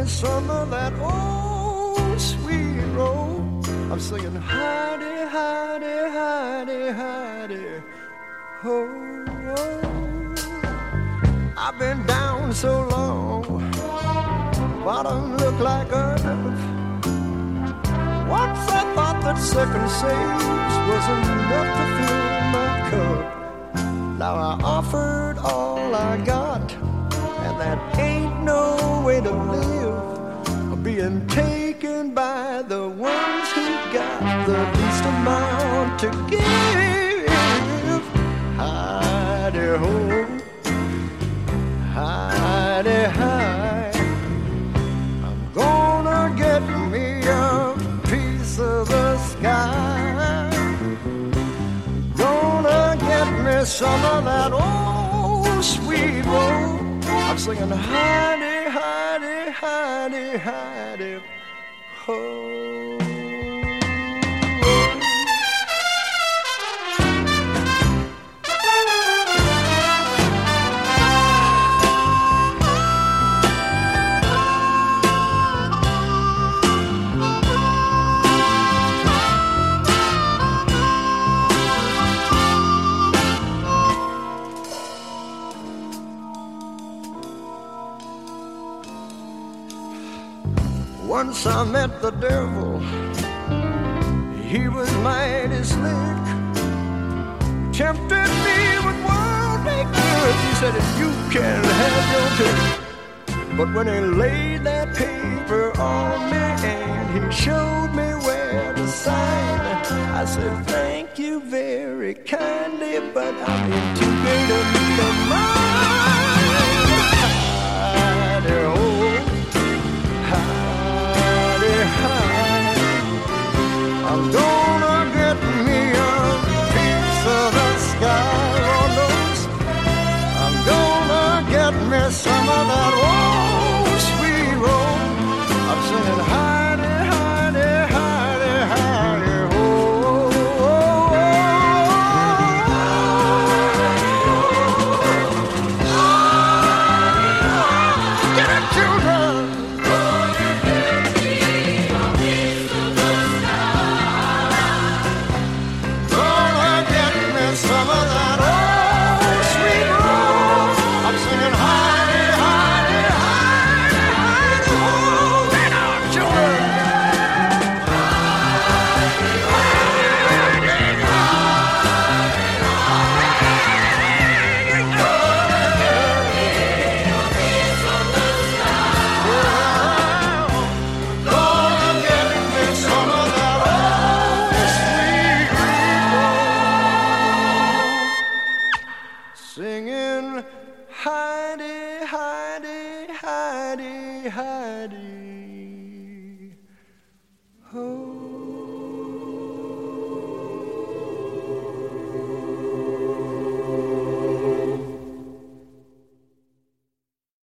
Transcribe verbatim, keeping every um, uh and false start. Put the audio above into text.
me some of that old sweet roll. I'm singing Heidi, Heidi, Heidi, Heidi, ho, oh. I've been down so long, bottom look like earth. Once I thought that second sage was enough to fill my cup. Now I offered all I got, and that ain't no way to live. Being taken by the ones who got the least amount to give. Heidi ho, Heidi hi. I'm gonna get me a piece of the sky. Gonna get me some of that old sweet roll. I'm singing Heidi, Heidi, Heidi, Heidi, ho. Once I met the devil, he was mighty slick. Tempted me with worldly goods. He said, you can have your pick. But when he laid that paper on me and he showed me where to sign, I said, thank you very kindly, but I'm in too great a need of mine. Heidi ho, I'm gonna get me a piece of the sky, Lord knows. I'm gonna get me some of that old sweet roll. I'm singing Heidi, Heidi, Heidi, Heidi, ho, oh, oh, oh. Get it, children! Some of that old sweet roll. I'm singing Heidi, Heidi, Heidi, Heidi, ho, let out children. Gonna get me some of that old sweet roll. Singing Heidi, Heidi, Heidi, Heidi.